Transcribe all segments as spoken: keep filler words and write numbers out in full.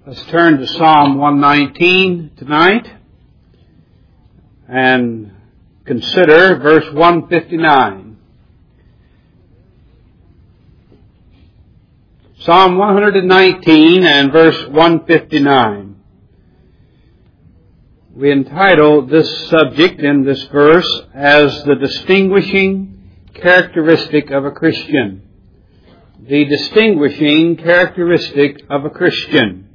Let's turn to Psalm one nineteen tonight and consider verse one fifty-nine. Psalm one nineteen and verse one fifty-nine. We entitle this subject in this verse as the distinguishing characteristic of a Christian. The distinguishing characteristic of a Christian.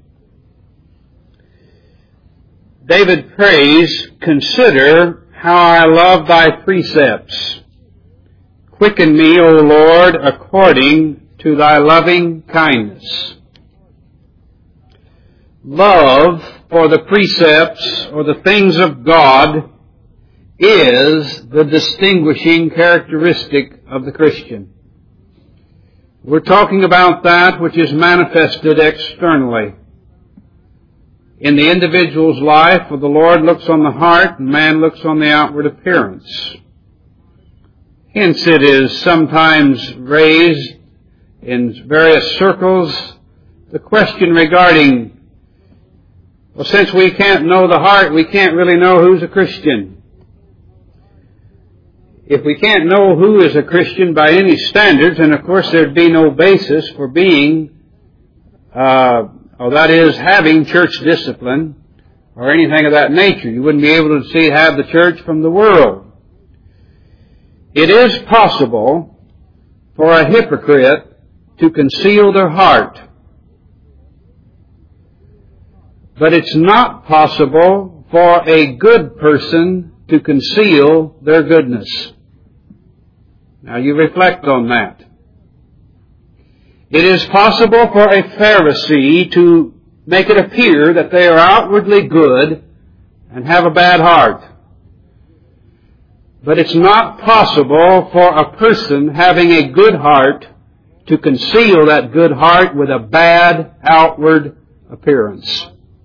David prays, "Consider how I love thy precepts. Quicken me, O Lord, according to thy loving kindness." Love for the precepts or the things of God is the distinguishing characteristic of the Christian. We're talking about that which is manifested externally. In the individual's life, for the Lord looks on the heart and man looks on the outward appearance. Hence it is sometimes raised in various circles the question regarding, well, since we can't know the heart, we can't really know who's a Christian. If we can't know who is a Christian by any standards, then of course there'd be no basis for being uh Oh, that is, having church discipline or anything of that nature. You wouldn't be able to see have the church from the world. It is possible for a hypocrite to conceal their heart. But it's not possible for a good person to conceal their goodness. Now you reflect on that. It is possible for a Pharisee to make it appear that they are outwardly good and have a bad heart. But it's not possible for a person having a good heart to conceal that good heart with a bad outward appearance.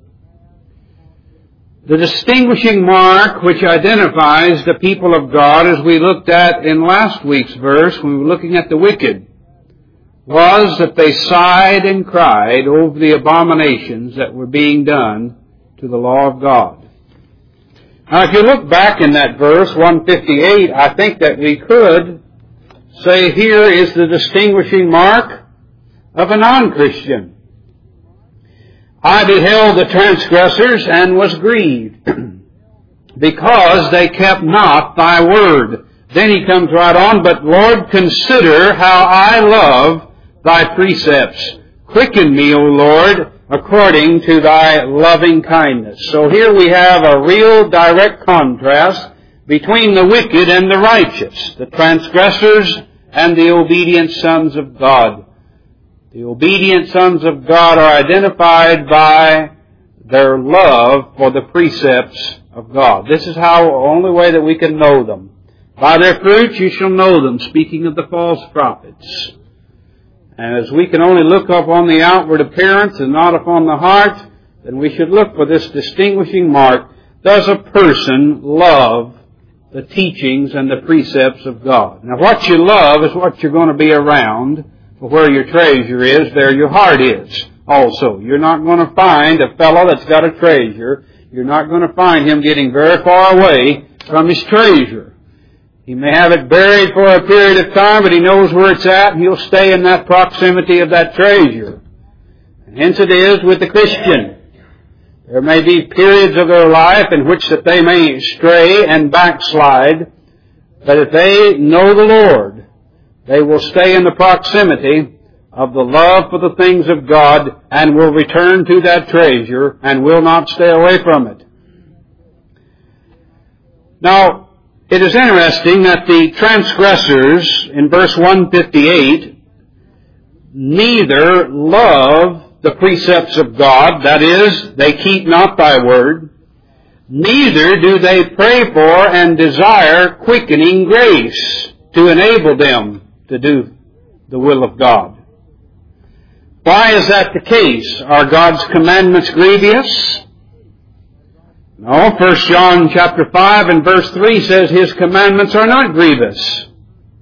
The distinguishing mark which identifies the people of God, as we looked at in last week's verse when we were looking at the wicked, was that they sighed and cried over the abominations that were being done to the law of God. Now, if you look back in that verse, one fifty-eight, I think that we could say here is the distinguishing mark of a non-Christian. "I beheld the transgressors and was grieved, because they kept not thy word." Then he comes right on, "But Lord, consider how I love thy precepts. Quicken me, O Lord, according to thy loving kindness." So here we have a real direct contrast between the wicked and the righteous, the transgressors and the obedient sons of God. The obedient sons of God are identified by their love for the precepts of God. This is how, the only way that we can know them. "By their fruits you shall know them," speaking of the false prophets. And as we can only look up on the outward appearance and not upon the heart, then we should look for this distinguishing mark. Does a person love the teachings and the precepts of God? Now, what you love is what you're going to be around. For where your treasure is, there your heart is also. You're not going to find a fellow that's got a treasure. You're not going to find him getting very far away from his treasure. He may have it buried for a period of time, but he knows where it's at, and he'll stay in that proximity of that treasure. And hence it is with the Christian. There may be periods of their life in which that they may stray and backslide, but if they know the Lord, they will stay in the proximity of the love for the things of God and will return to that treasure and will not stay away from it. Now, it is interesting that the transgressors in verse one fifty-eight neither love the precepts of God, that is, they keep not thy word, neither do they pray for and desire quickening grace to enable them to do the will of God. Why is that the case? Are God's commandments grievous? No, First John chapter five and verse three says His commandments are not grievous.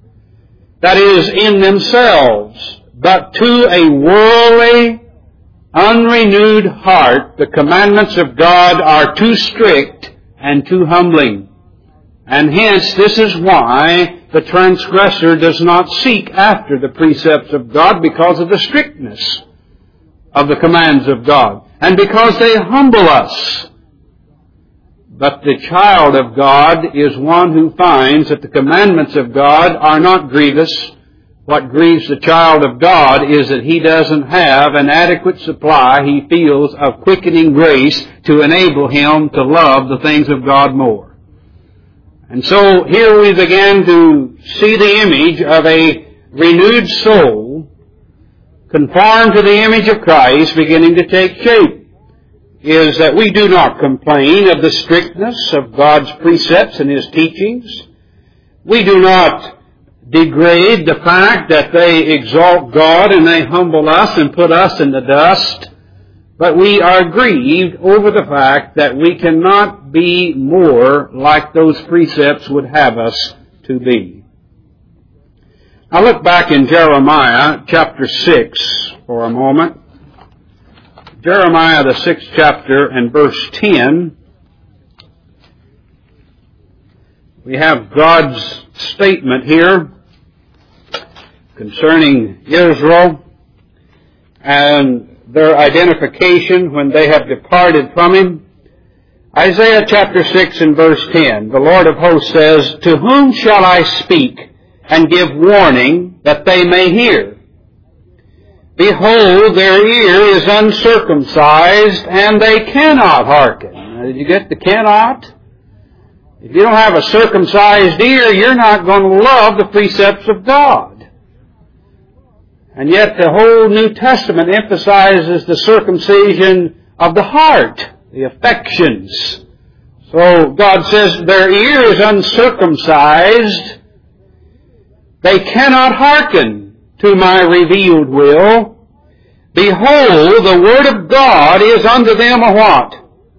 That is, in themselves, but to a worldly unrenewed heart, the commandments of God are too strict and too humbling. And hence, this is why the transgressor does not seek after the precepts of God, because of the strictness of the commands of God, and because they humble us. But the child of God is one who finds that the commandments of God are not grievous. What grieves the child of God is that he doesn't have an adequate supply, he feels, of quickening grace to enable him to love the things of God more. And so here we begin to see the image of a renewed soul conformed to the image of Christ beginning to take shape. Is that we do not complain of the strictness of God's precepts and His teachings. We do not degrade the fact that they exalt God and they humble us and put us in the dust. But we are grieved over the fact that we cannot be more like those precepts would have us to be. Now look back in Jeremiah chapter six for a moment. Jeremiah, the sixth chapter, and verse ten. We have God's statement here concerning Israel and their identification when they have departed from Him. Isaiah chapter six and verse ten, the Lord of hosts says, "To whom shall I speak and give warning that they may hear? Behold, their ear is uncircumcised, and they cannot hearken." Now, did you get the cannot? If you don't have a circumcised ear, you're not going to love the precepts of God. And yet the whole New Testament emphasizes the circumcision of the heart, the affections. So God says their ear is uncircumcised. They cannot hearken to my revealed will. Behold, the word of God is unto them a what?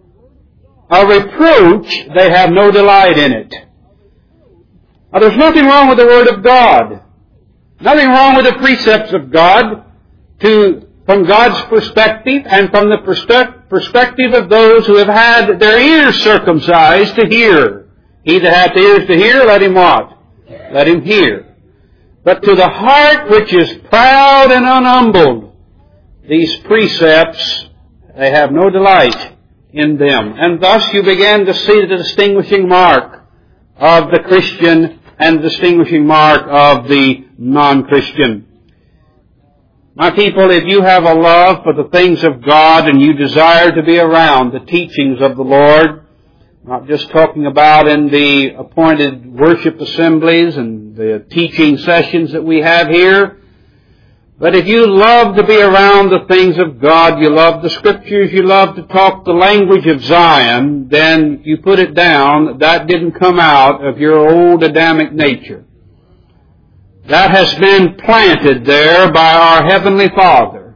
A reproach. They have no delight in it. Now, there's nothing wrong with the word of God. Nothing wrong with the precepts of God to, from God's perspective and from the perspective of those who have had their ears circumcised to hear. He that hath ears to hear, let him what? Let him hear. But to the heart which is proud and unhumbled, these precepts, they have no delight in them. And thus you begin to see the distinguishing mark of the Christian and the distinguishing mark of the non-Christian. My people, if you have a love for the things of God and you desire to be around the teachings of the Lord, not just talking about in the appointed worship assemblies and the teaching sessions that we have here, but if you love to be around the things of God, you love the Scriptures, you love to talk the language of Zion, then you put it down. That didn't come out of your old Adamic nature. That has been planted there by our Heavenly Father.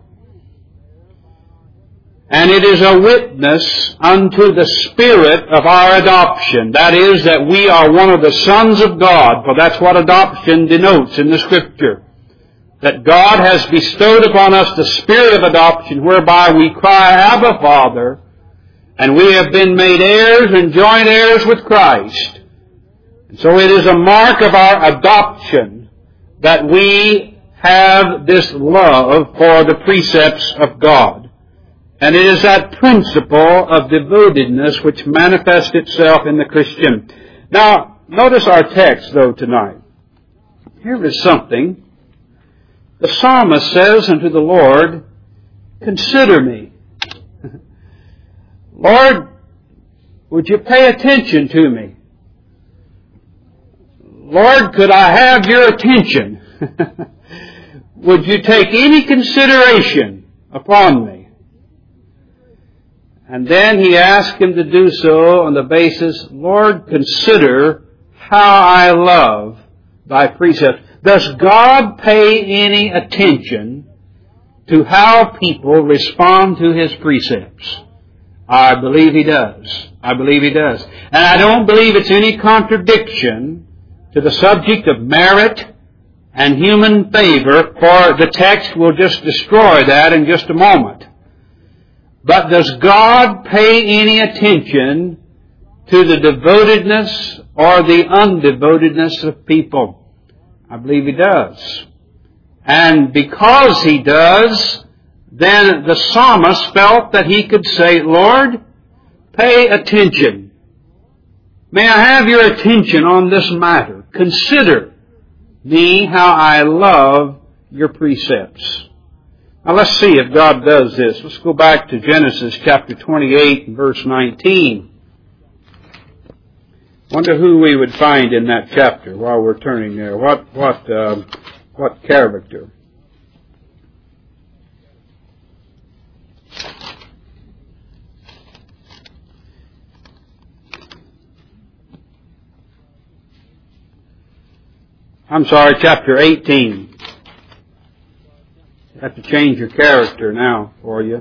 And it is a witness unto the spirit of our adoption. That is, that we are one of the sons of God, for that's what adoption denotes in the Scripture. That God has bestowed upon us the spirit of adoption, whereby we cry, Abba, Father, and we have been made heirs and joint heirs with Christ. And so it is a mark of our adoption that we have this love for the precepts of God. And it is that principle of devotedness which manifests itself in the Christian. Now, notice our text, though, tonight. Here is something. The psalmist says unto the Lord, consider me. Lord, would you pay attention to me? Lord, could I have your attention? Would you take any consideration upon me? And then he asked him to do so on the basis, Lord, consider how I love thy precepts. Does God pay any attention to how people respond to His precepts? I believe He does. I believe He does. And I don't believe it's any contradiction to the subject of merit and human favor, for the text will just destroy that in just a moment. But does God pay any attention to the devotedness or the undevotedness of people? I believe He does. And because He does, then the psalmist felt that he could say, Lord, pay attention. May I have your attention on this matter? Consider me how I love your precepts. Now let's see if God does this. Let's go back to Genesis chapter twenty-eight and verse nineteen. Wonder who we would find in that chapter while we're turning there. What, what, uh, what character? I'm sorry, chapter eighteen. I have to change your character now for you.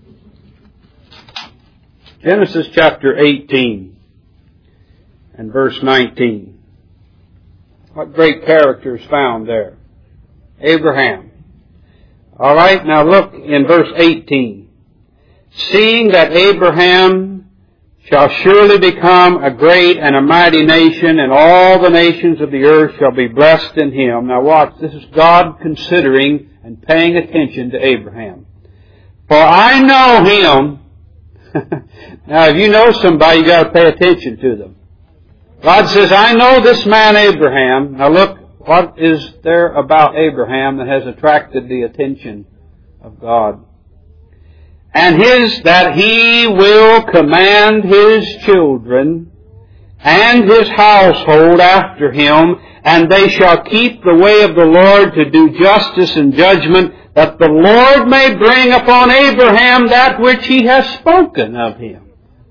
Genesis chapter eighteen and verse nineteen. What great character is found there? Abraham. All right, now look in verse eighteen. Seeing that Abraham shall surely become a great and a mighty nation, and all the nations of the earth shall be blessed in him. Now watch, this is God considering and paying attention to Abraham. For I know him. Now if you know somebody, you've got to pay attention to them. God says, I know this man Abraham. Now look, what is there about Abraham that has attracted the attention of God? And his, that he will command his children and his household after him, and they shall keep the way of the Lord to do justice and judgment, that the Lord may bring upon Abraham that which he has spoken of him.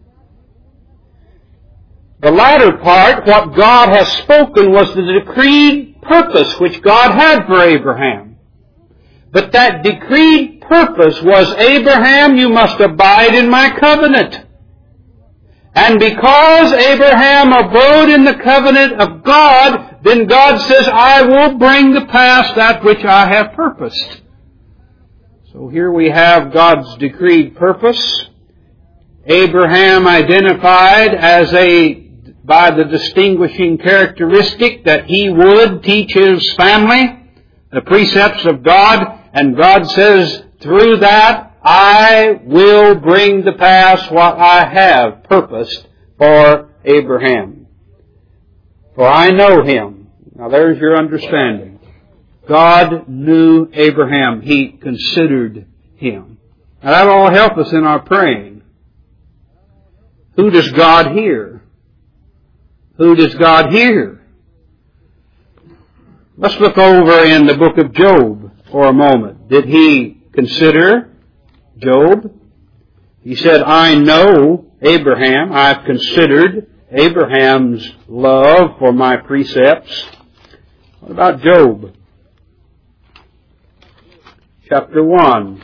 The latter part, what God has spoken, was the decreed purpose which God had for Abraham. But that decreed purpose was, Abraham, you must abide in my covenant. And because Abraham abode in the covenant of God, then God says, I will bring to pass that which I have purposed. So here we have God's decreed purpose. Abraham identified as a, by the distinguishing characteristic that he would teach his family the precepts of God, and God says, through that, I will bring to pass what I have purposed for Abraham. For I know him. Now there's your understanding. God knew Abraham. He considered him. Now that will help us in our praying. Who does God hear? Who does God hear? Let's look over in the book of Job for a moment. Did he consider Job? He said, I know Abraham. I've considered Abraham's love for my precepts. What about Job? Chapter one.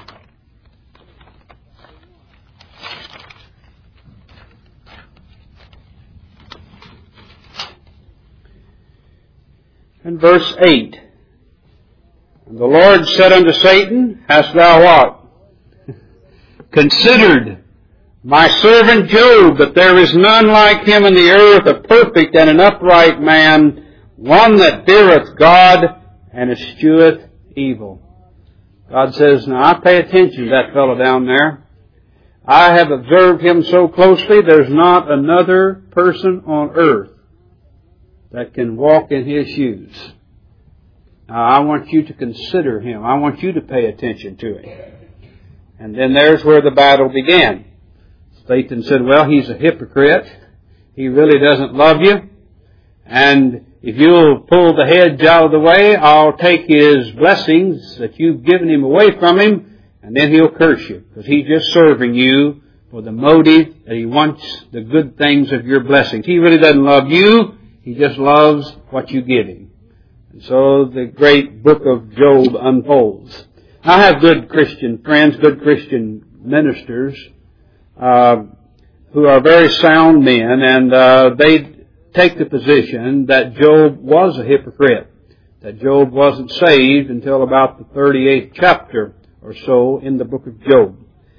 And verse eight. And the Lord said unto Satan, hast thou what? Considered my servant Job, that there is none like him in the earth, a perfect and an upright man, one that feareth God and escheweth evil. God says, now I pay attention to that fellow down there. I have observed him so closely, there's not another person on earth that can walk in his shoes. Now, I want you to consider him. I want you to pay attention to him. And then there's where the battle began. Satan said, well, he's a hypocrite. He really doesn't love you. And if you'll pull the hedge out of the way, I'll take his blessings that you've given him away from him, and then he'll curse you. Because he's just serving you for the motive that he wants the good things of your blessings. He really doesn't love you. He just loves what you give him. And so the great book of Job unfolds. I have good Christian friends, good Christian ministers, uh, who are very sound men, and uh, they take the position that Job was a hypocrite, that Job wasn't saved until about the thirty-eighth chapter or so in the book of Job.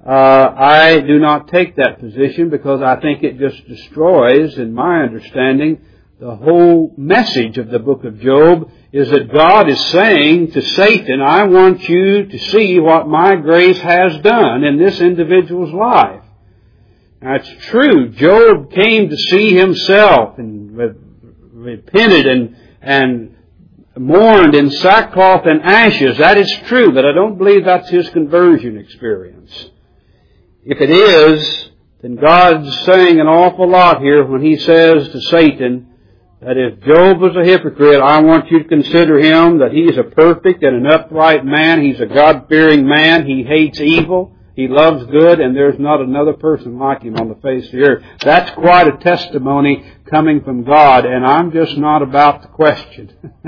Uh, I do not take that position because I think it just destroys, in my understanding, the whole message of the book of Job is that God is saying to Satan, I want you to see what my grace has done in this individual's life. Now it's true, Job came to see himself and re- repented and, and mourned in sackcloth and ashes. That is true, but I don't believe that's his conversion experience. If it is, then God's saying an awful lot here when He says to Satan that if Job was a hypocrite, I want you to consider him, that he is a perfect and an upright man. He's a God-fearing man. He hates evil. He loves good, and there's not another person like him on the face of the earth. That's quite a testimony coming from God, and I'm just not about to question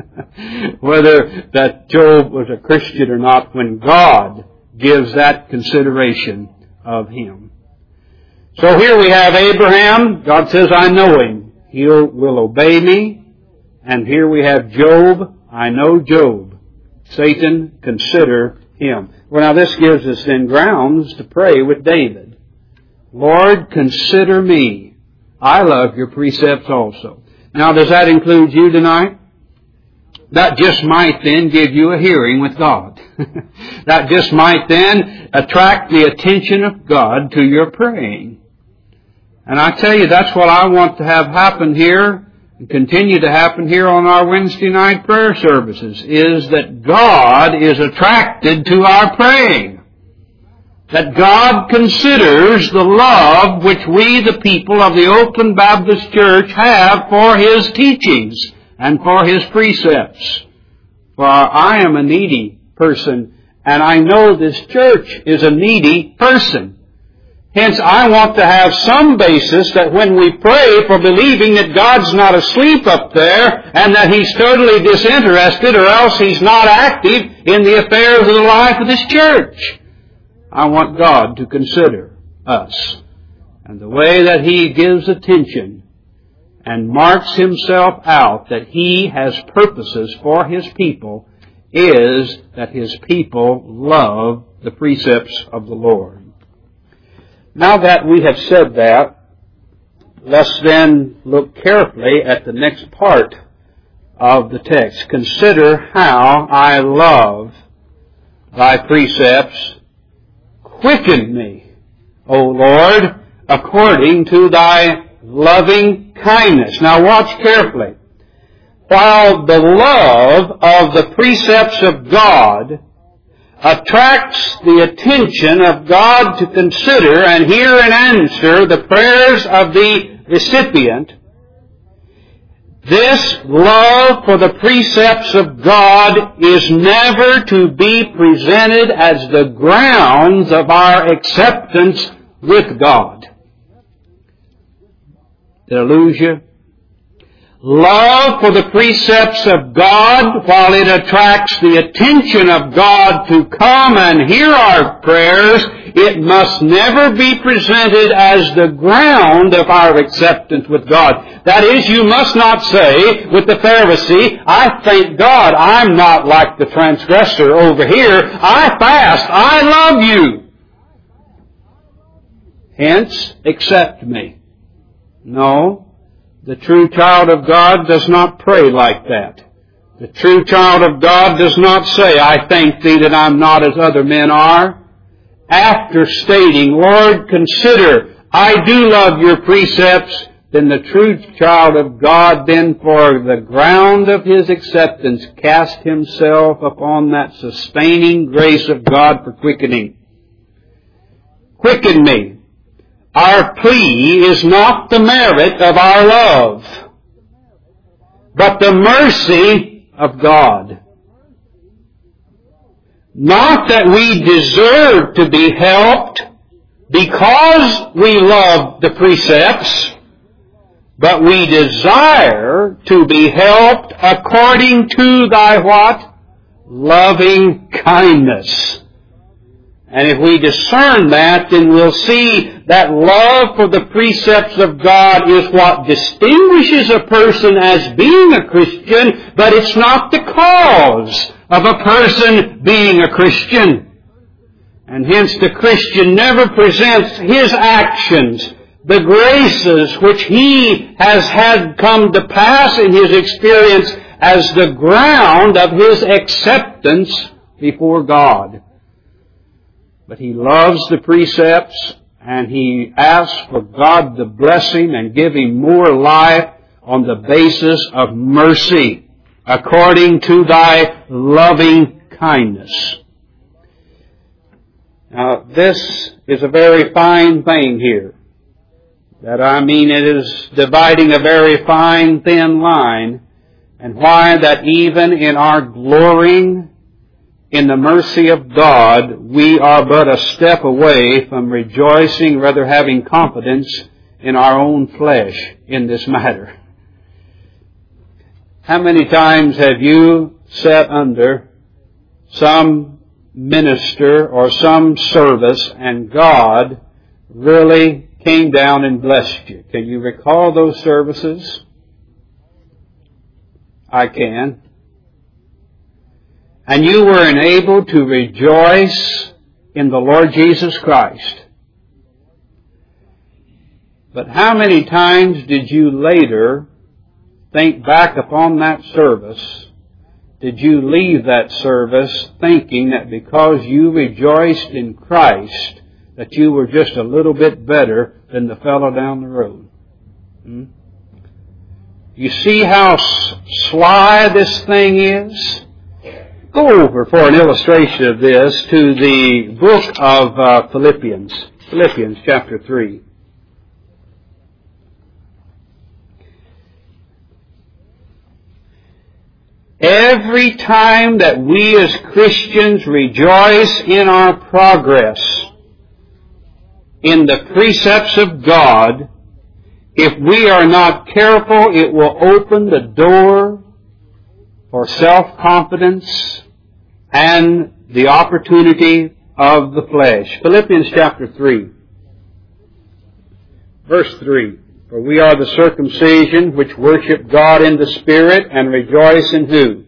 whether that Job was a Christian or not when God gives that consideration of him. So here we have Abraham. God says, I know him. He will obey me. And here we have Job. I know Job. Satan, consider him. Well, now this gives us then grounds to pray with David. Lord, consider me. I love your precepts also. Now, does that include you tonight? That just might then give you a hearing with God. That just might then attract the attention of God to your praying. And I tell you, that's what I want to have happen here and continue to happen here on our Wednesday night prayer services, is that God is attracted to our praying. That God considers the love which we, the people of the Oakland Baptist Church, have for His teachings and for His precepts. For I am a needy person, and I know this church is a needy person. Hence, I want to have some basis that when we pray for believing that God's not asleep up there and that He's totally disinterested or else He's not active in the affairs of the life of this church. I want God to consider us. And the way that He gives attention and marks Himself out that He has purposes for His people is that His people love the precepts of the Lord. Now that we have said that, let's then look carefully at the next part of the text. Consider how I love thy precepts. Quicken me, O Lord, according to thy loving kindness. Now watch carefully. While the love of the precepts of God attracts the attention of God to consider and hear and answer the prayers of the recipient, this love for the precepts of God is never to be presented as the grounds of our acceptance with God. Did I lose you? Love for the precepts of God, while it attracts the attention of God to come and hear our prayers, it must never be presented as the ground of our acceptance with God. That is, you must not say with the Pharisee, I thank God I'm not like the transgressor over here. I fast. I love you. Hence, accept me. No. The true child of God does not pray like that. The true child of God does not say, I thank thee that I'm not as other men are. After stating, Lord, consider, I do love your precepts, then the true child of God then for the ground of his acceptance cast himself upon that sustaining grace of God for quickening. Quicken me. Our plea is not the merit of our love, but the mercy of God. Not that we deserve to be helped because we love the precepts, but we desire to be helped according to thy what? Loving kindness. And if we discern that, then we'll see that love for the precepts of God is what distinguishes a person as being a Christian, but it's not the cause of a person being a Christian. And hence the Christian never presents his actions, the graces which he has had come to pass in his experience, as the ground of his acceptance before God. But he loves the precepts, and he asks for God to bless him and give him more life on the basis of mercy, according to thy loving kindness. Now, this is a very fine thing here. That I mean it is dividing a very fine, thin line. And why that even in our glorying in the mercy of God, we are but a step away from rejoicing, rather having confidence in our own flesh in this matter. How many times have you sat under some minister or some service and God really came down and blessed you? Can you recall those services? I can. And you were enabled to rejoice in the Lord Jesus Christ. But how many times did you later think back upon that service? Did you leave that service thinking that because you rejoiced in Christ, that you were just a little bit better than the fellow down the road? Hmm? You see how sly this thing is? Go over for an illustration of this to the book of uh, Philippians. Philippians chapter three. Every time that we as Christians rejoice in our progress in the precepts of God, if we are not careful, it will open the door for self-confidence and the opportunity of the flesh. Philippians chapter three, verse three. For we are the circumcision which worship God in the Spirit and rejoice in who?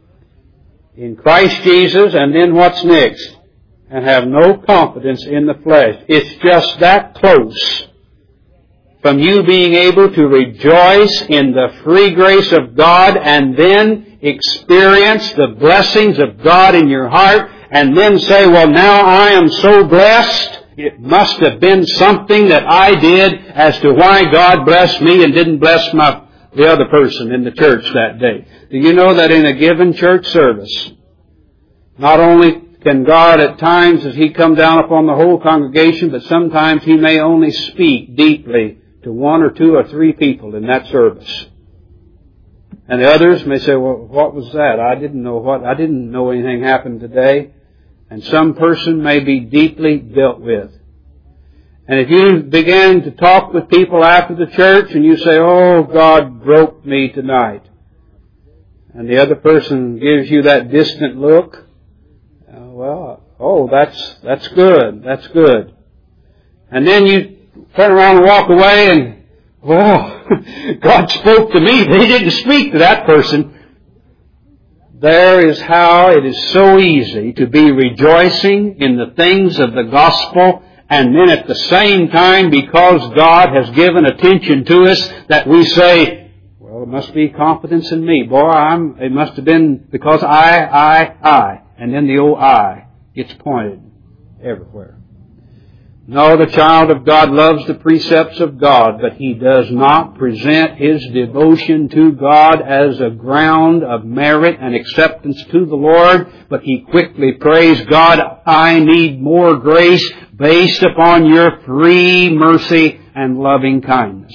In Christ Jesus, and then what's next? And have no confidence in the flesh. It's just that close from you being able to rejoice in the free grace of God and then experience the blessings of God in your heart and then say, well, now I am so blessed. It must have been something that I did as to why God blessed me and didn't bless my, the other person in the church that day. Do you know that in a given church service, not only can God at times, as He come down upon the whole congregation, but sometimes He may only speak deeply to one or two or three people in that service. And the others may say, well, what was that? I didn't know what, I didn't know anything happened today. And some person may be deeply dealt with. And if you begin to talk with people after the church and you say, oh, God broke me tonight, and the other person gives you that distant look, uh, well, oh, that's, that's good, that's good. And then you turn around and walk away and, well, God spoke to me. He didn't speak to that person. There is how it is so easy to be rejoicing in the things of the gospel, and then at the same time, because God has given attention to us, that we say, well, it must be confidence in me. Boy, I'm, it must have been because I, I, I. And then the old I gets pointed everywhere. No, the child of God loves the precepts of God, but he does not present his devotion to God as a ground of merit and acceptance to the Lord, but he quickly prays, God, I need more grace based upon your free mercy and loving kindness.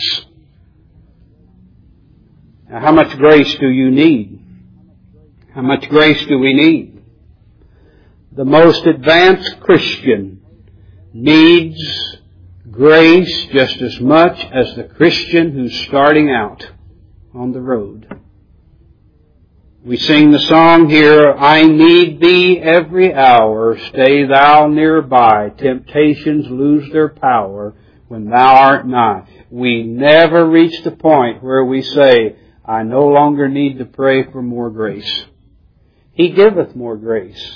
Now, how much grace do you need? How much grace do we need? The most advanced Christian needs grace just as much as the Christian who's starting out on the road. We sing the song here, I need thee every hour, stay thou nearby, temptations lose their power when thou art nigh. We never reach the point where we say, I no longer need to pray for more grace. He giveth more grace.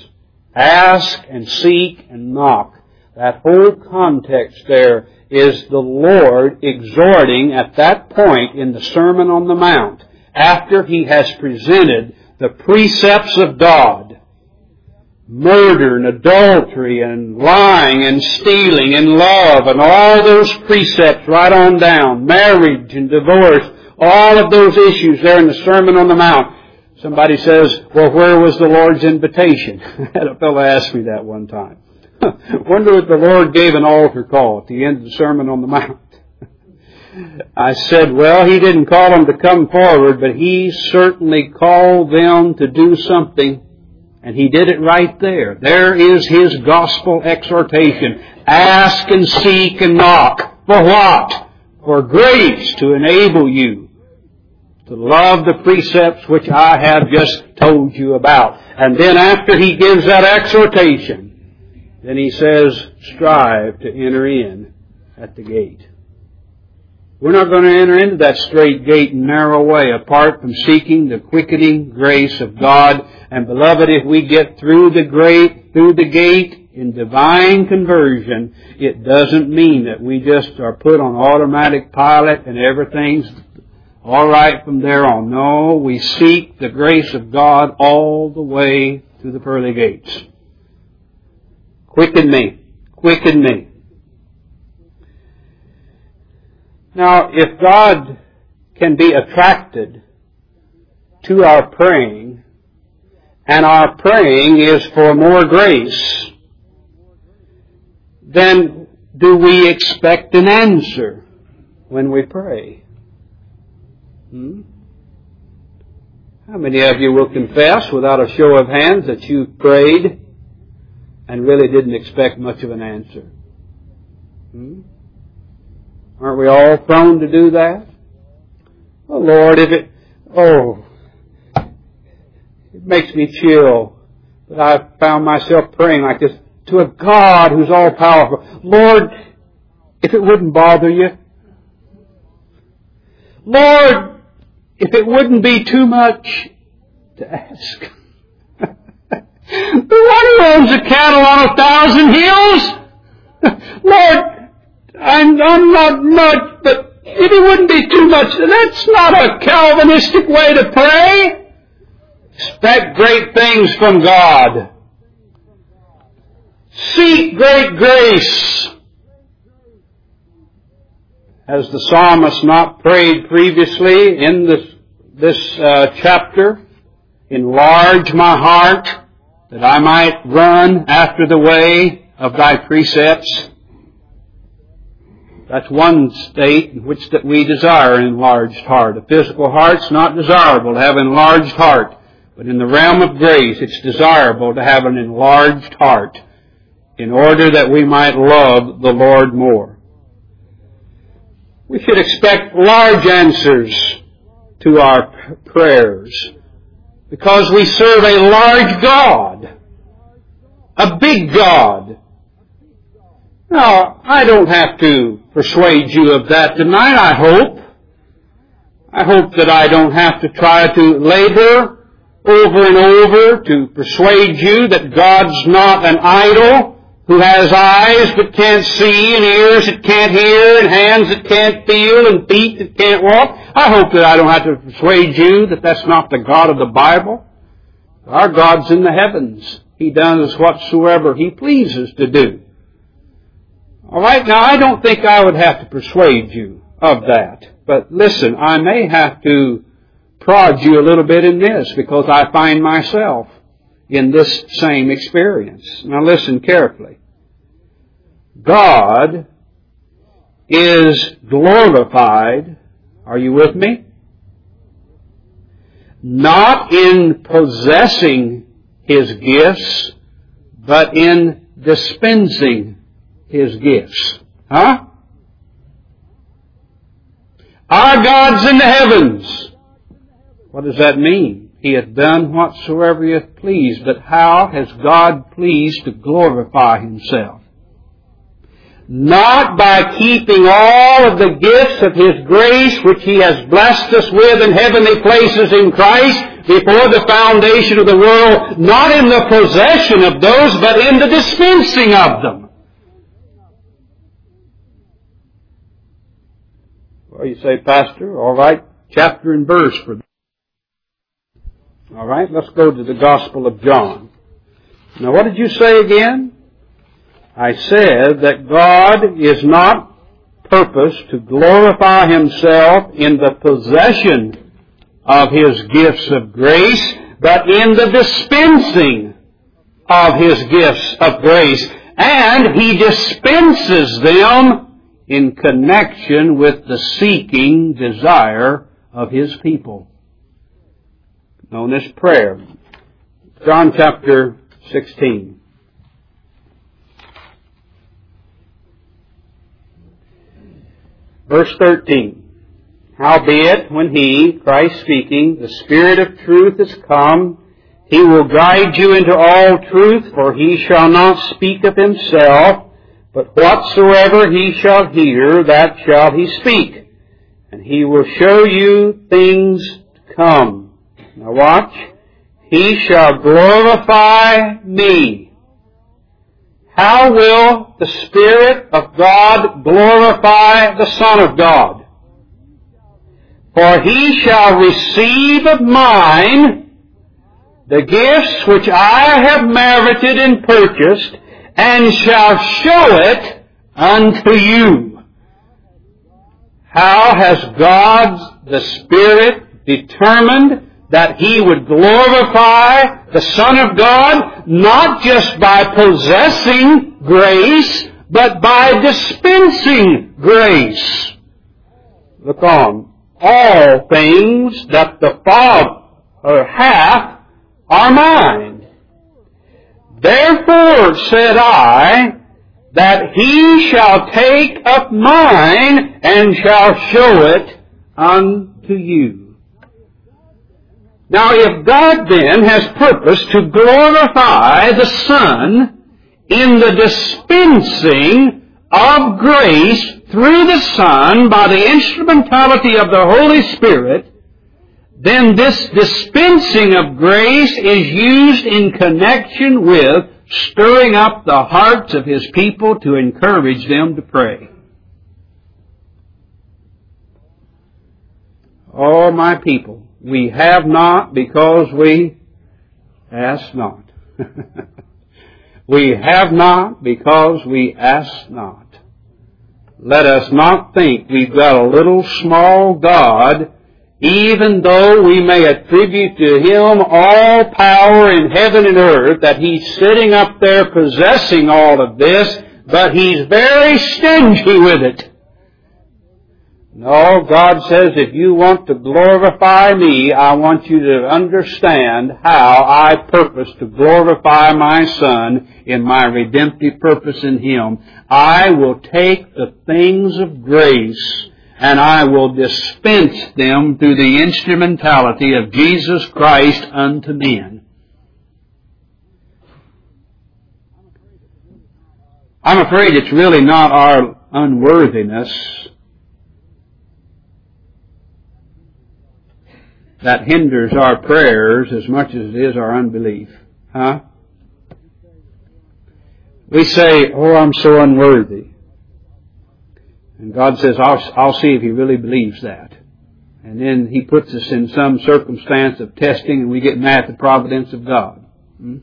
Ask and seek and knock. That whole context there is the Lord exhorting at that point in the Sermon on the Mount, after He has presented the precepts of God, murder and adultery and lying and stealing and love and all those precepts right on down, marriage and divorce, all of those issues there in the Sermon on the Mount. Somebody says, well, where was the Lord's invitation? I had a fellow ask me that one time. Wonder if the Lord gave an altar call at the end of the Sermon on the Mount. I said, well, He didn't call them to come forward, but He certainly called them to do something, and He did it right there. There is His gospel exhortation. Ask and seek and knock. For what? For grace to enable you to love the precepts which I have just told you about. And then after He gives that exhortation, then He says, strive to enter in at the gate. We're not going to enter into that straight gate and narrow way apart from seeking the quickening grace of God. And beloved, if we get through the great, through the gate in divine conversion, it doesn't mean that we just are put on automatic pilot and everything's all right from there on. No, we seek the grace of God all the way through the pearly gates. Quicken me. Quicken me. Now, if God can be attracted to our praying, and our praying is for more grace, then do we expect an answer when we pray? Hmm? How many of you will confess without a show of hands that you prayed and really didn't expect much of an answer? Hmm? Aren't we all prone to do that? Oh, Lord, if it, oh, it makes me chill that I've found myself praying like this to a God who's all powerful. Lord, if it wouldn't bother you. Lord, if it wouldn't be too much to ask. The one who owns a cattle on a thousand hills? Lord, I'm, I'm not much, but if it wouldn't be too much, that's not a Calvinistic way to pray. Expect great things from God. Seek great grace. Has the psalmist not prayed previously in this, this uh, chapter? Enlarge my heart, that I might run after the way of Thy precepts. That's one state in which that we desire an enlarged heart. A physical heart's not desirable to have an enlarged heart. But in the realm of grace, it's desirable to have an enlarged heart in order that we might love the Lord more. We should expect large answers to our prayers because we serve a large God, a big God. Now, I don't have to persuade you of that tonight, I hope. I hope that I don't have to try to labor over and over to persuade you that God's not an idol who has eyes that can't see and ears that can't hear and hands that can't feel and feet that can't walk. I hope that I don't have to persuade you that that's not the God of the Bible. Our God's in the heavens. He does whatsoever He pleases to do. All right, now I don't think I would have to persuade you of that. But listen, I may have to prod you a little bit in this because I find myself in this same experience. Now listen carefully. God is glorified, are you with me? Not in possessing His gifts, but in dispensing His gifts. Huh? Our God's in the heavens. What does that mean? He hath done whatsoever He hath pleased. But how has God pleased to glorify Himself? Not by keeping all of the gifts of His grace which He has blessed us with in heavenly places in Christ, before the foundation of the world, not in the possession of those, but in the dispensing of them. Well, you say, Pastor, all right, chapter and verse for that. All right, let's go to the Gospel of John. Now, what did you say again? I said that God is not purposed to glorify Himself in the possession of His gifts of grace, but in the dispensing of His gifts of grace. And He dispenses them in connection with the seeking desire of His people, known as prayer. John chapter sixteen. Verse thirteen. Howbeit, when He, Christ speaking, the Spirit of truth is come, He will guide you into all truth, for He shall not speak of Himself, but whatsoever He shall hear, that shall He speak. And He will show you things to come. Now watch. He shall glorify Me. How will the Spirit of God glorify the Son of God? For He shall receive of Mine the gifts which I have merited and purchased, and shall show it unto you. How has God the Spirit determined that He would glorify the Son of God, not just by possessing grace, but by dispensing grace? Look on. All things that the Father hath are Mine. Therefore said I, that He shall take of Mine, and shall show it unto you. Now, if God then has purposed to glorify the Son in the dispensing of grace through the Son by the instrumentality of the Holy Spirit, then this dispensing of grace is used in connection with stirring up the hearts of His people to encourage them to pray. Oh, my people, we have not because we ask not. We have not because we ask not. Let us not think we've got a little small God, even though we may attribute to Him all power in heaven and earth, that He's sitting up there possessing all of this, but He's very stingy with it. No, God says, if you want to glorify Me, I want you to understand how I purpose to glorify My Son in My redemptive purpose in Him. I will take the things of grace and I will dispense them through the instrumentality of Jesus Christ unto men. I'm afraid it's really not our unworthiness that hinders our prayers as much as it is our unbelief. Huh? We say, oh, I'm so unworthy. And God says, I'll, I'll see if He really believes that. And then He puts us in some circumstance of testing and we get mad at the providence of God. Hmm?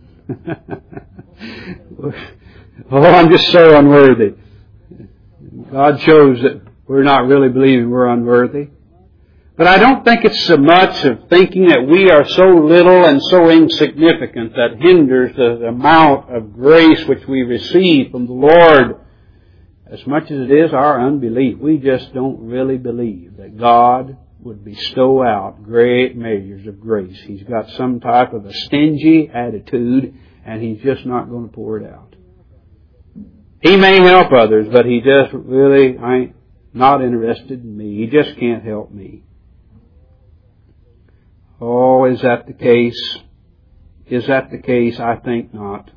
Oh, I'm just so unworthy. God shows that we're not really believing we're unworthy. But I don't think it's so much of thinking that we are so little and so insignificant that hinders the amount of grace which we receive from the Lord, as much as it is our unbelief. We just don't really believe that God would bestow out great measures of grace. He's got some type of a stingy attitude, and He's just not going to pour it out. He may help others, but He just really ain't not interested in me. He just can't help me. Oh, is that the case? Is that the case? I think not.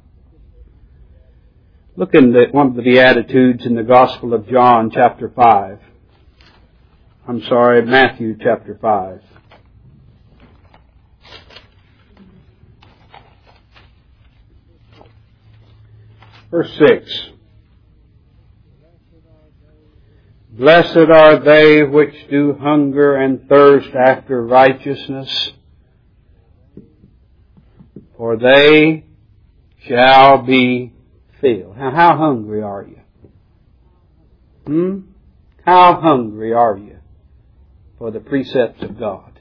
Look in the, one of the Beatitudes in the Gospel of John, chapter five. I'm sorry, Matthew, chapter five. Verse six. Blessed are they which do hunger and thirst after righteousness, for they shall be filled. Now, how hungry are you? Hmm? How hungry are you for the precepts of God?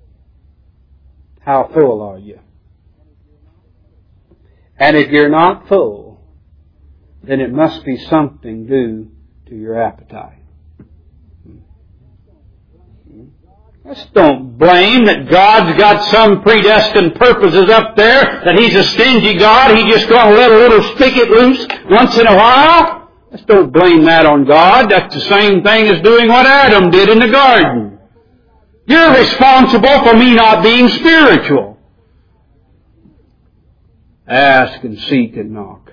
How full are you? And if you're not full, then it must be something due to your appetite. Just don't blame that God's got some predestined purposes up there, that He's a stingy God, He's just going to let a little spigot loose once in a while. Just don't blame that on God. That's the same thing as doing what Adam did in the garden. You're responsible for me not being spiritual. Ask and seek and knock.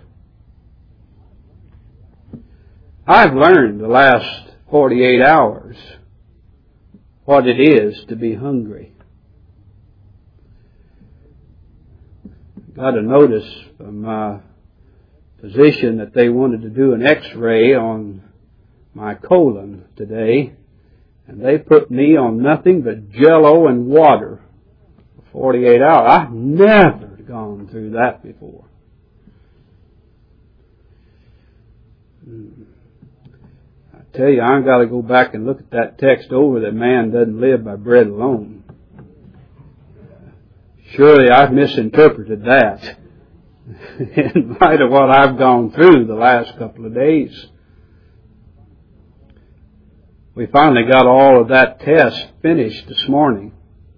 I've learned the last forty-eight hours what it is to be hungry. Got a notice from my physician that they wanted to do an x-ray on my colon today, and they put me on nothing but Jell-O and water for forty-eight hours. I've never gone through that before. I tell you, I've got to go back and look at that text over that man doesn't live by bread alone. Surely I've misinterpreted that in light of what I've gone through the last couple of days. We finally got all of that test finished this morning.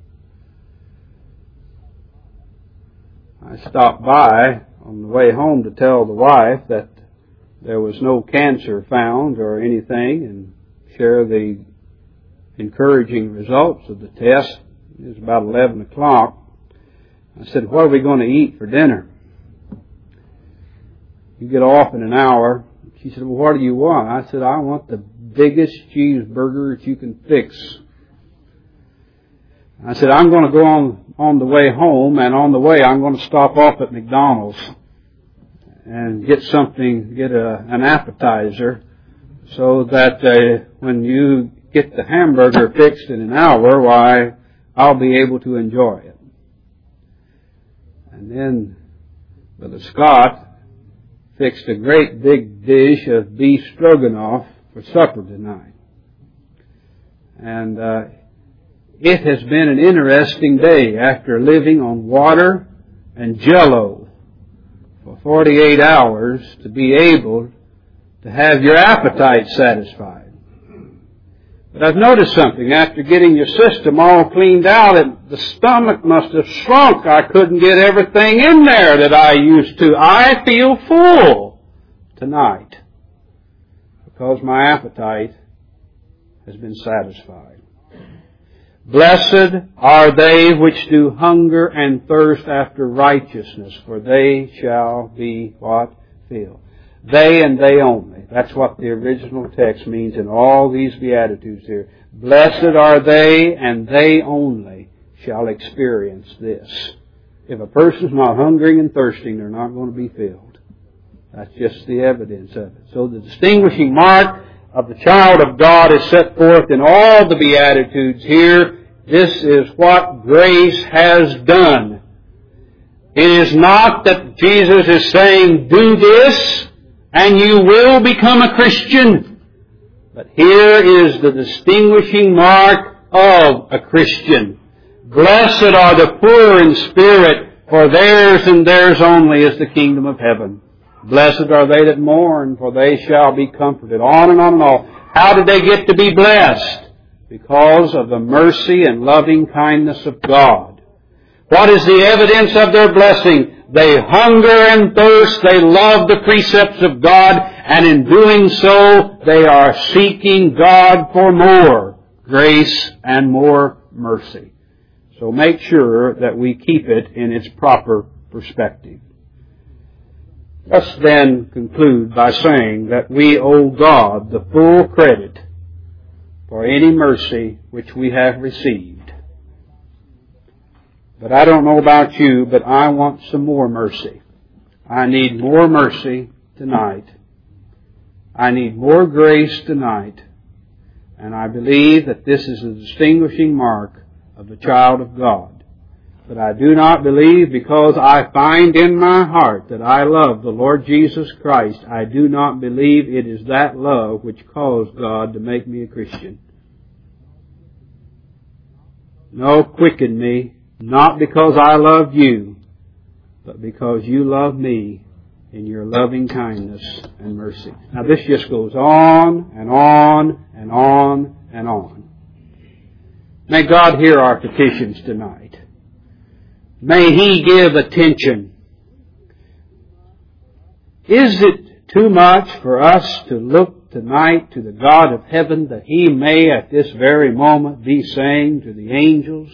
I stopped by on the way home to tell the wife that there was no cancer found or anything, and share the encouraging results of the test. It was about eleven o'clock. I said, what are we going to eat for dinner? You get off in an hour. She said, well, what do you want? I said, I want the biggest cheeseburger that you can fix. I said, I'm going to go on, on the way home, and on the way I'm going to stop off at McDonald's and get something, get a, an appetizer, so that uh, when you get the hamburger fixed in an hour, why, I'll be able to enjoy it. And then Brother Scott fixed a great big dish of beef stroganoff for supper tonight. And uh, it has been an interesting day after living on water and Jell-O for forty-eight hours to be able to have your appetite satisfied. But I've noticed something. After getting your system all cleaned out, it, the stomach must have shrunk. I couldn't get everything in there that I used to. I feel full tonight because my appetite has been satisfied. Blessed are they which do hunger and thirst after righteousness, for they shall be what? Filled. They and they only. That's what the original text means in all these Beatitudes here. Blessed are they and they only shall experience this. If a person's not hungering and thirsting, they're not going to be filled. That's just the evidence of it. So the distinguishing mark of the child of God is set forth in all the Beatitudes here. This is what grace has done. It is not that Jesus is saying, do this and you will become a Christian. But here is the distinguishing mark of a Christian. Blessed are the poor in spirit, for theirs and theirs only is the kingdom of heaven. Blessed are they that mourn, for they shall be comforted. On and on and on. How did they get to be blessed? Because of the mercy and loving kindness of God. What is the evidence of their blessing? They hunger and thirst, they love the precepts of God, and in doing so, they are seeking God for more grace and more mercy. So make sure that we keep it in its proper perspective. Let's then conclude by saying that we owe God the full credit for any mercy which we have received. But I don't know about you, but I want some more mercy. I need more mercy tonight. I need more grace tonight. And I believe that this is a distinguishing mark of the child of God. But I do not believe, because I find in my heart that I love the Lord Jesus Christ, I do not believe it is that love which caused God to make me a Christian. No, quicken me, not because I loved you, but because you love me in your loving kindness and mercy. Now this just goes on and on and on and on. May God hear our petitions tonight. May He give attention. Is it too much for us to look tonight to the God of heaven that He may at this very moment be saying to the angels,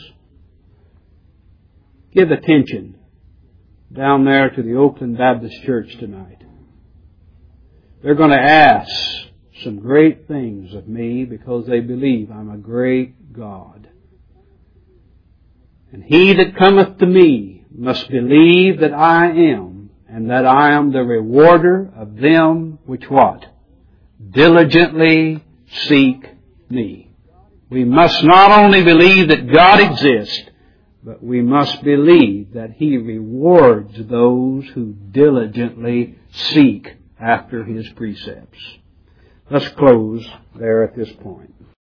give attention down there to the Oakland Baptist Church tonight. They're going to ask some great things of me because they believe I'm a great God. And he that cometh to me must believe that I am, and that I am the rewarder of them which what? Diligently seek me. We must not only believe that God exists, but we must believe that He rewards those who diligently seek after His precepts. Let's close there at this point.